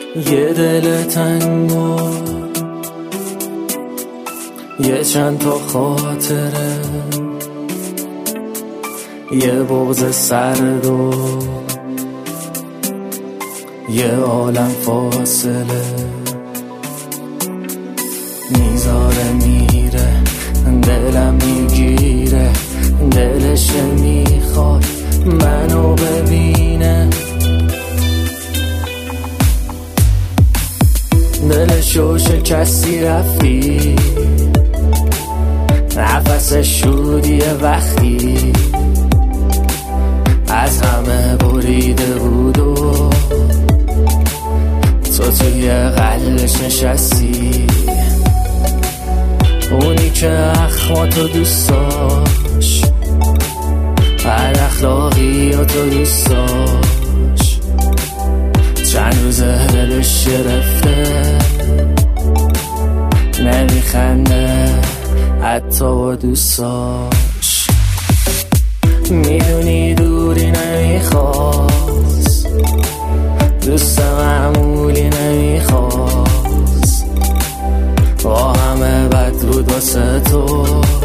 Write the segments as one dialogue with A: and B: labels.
A: یه دل تنگ و یه چند تا خاطره، یه بغض سرد و یه عالم فاصله. میذاره میره دلم میگیره، دلش میخواد منو ببینه، دلشو شکستی رفتی، نفسش شودیه وقتی از همه بریده بود و تو توی قلبش نشستی. اونی که اخماتو دوست داشت، بد اخلاقی تو دوست داشت، چند روزه دلش گرفته، نمیخنده حتی با دوستاش. میدونی دوری نمیخواست، دوست معمولی نمیخواست، با همه بد بود واسه تو،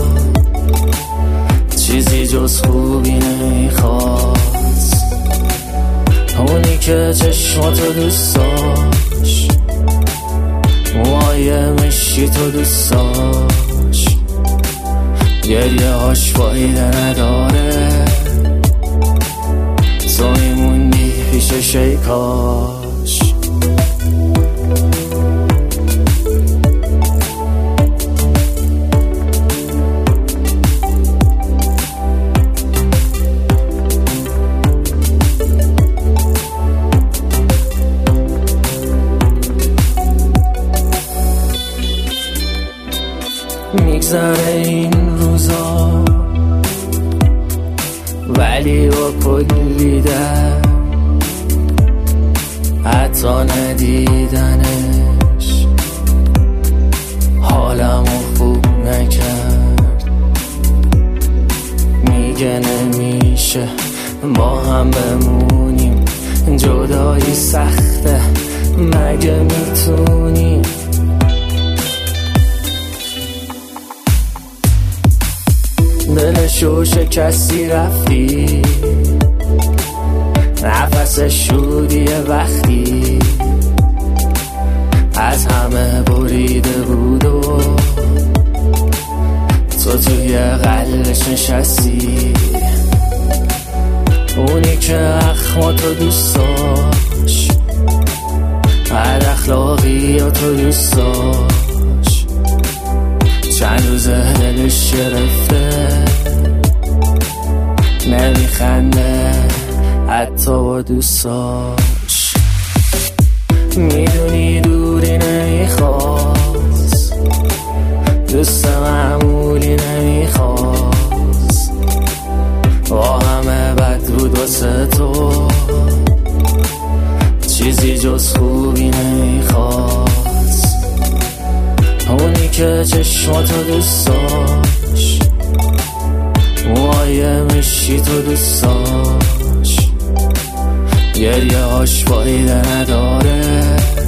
A: چیزی جز خوبی نمیخواست. اونی که چشماتو دوست داشت، موهای مشکی تو دوست داشت، گریه هاش فایده نداره، تو میموندی پیش شیکاش. میگذره این روزا ولی با کلی درد، حتی ندیدنش حالمو خوب نکرد. میگه نمیشه با هم بمونیم، جدایی سخته مگه میتونیم. دلشو شکستی رفتی، نفسش شودیه وقتی از همه بریده بود و تو توی قلبش نشستی. اونی که اخماتو دوست داشت، بد اخلاقی تو دوست داشت، چند روزه دلش گرفته، نمیخنده حتی با دوستاش. میدونی دوری نمیخواست، دوست معمولی نمیخواست، با همه بد بود واسه تو، چیزی جز خوبی نمیخواست. اونی که چشماتو دوست داشت، موهای مشکی تو دوست داشت، گریه هاش فایده نداره،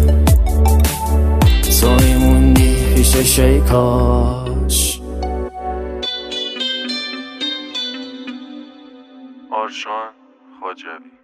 A: تو میموندی پیش شیکاش.
B: آرشان خاجوی.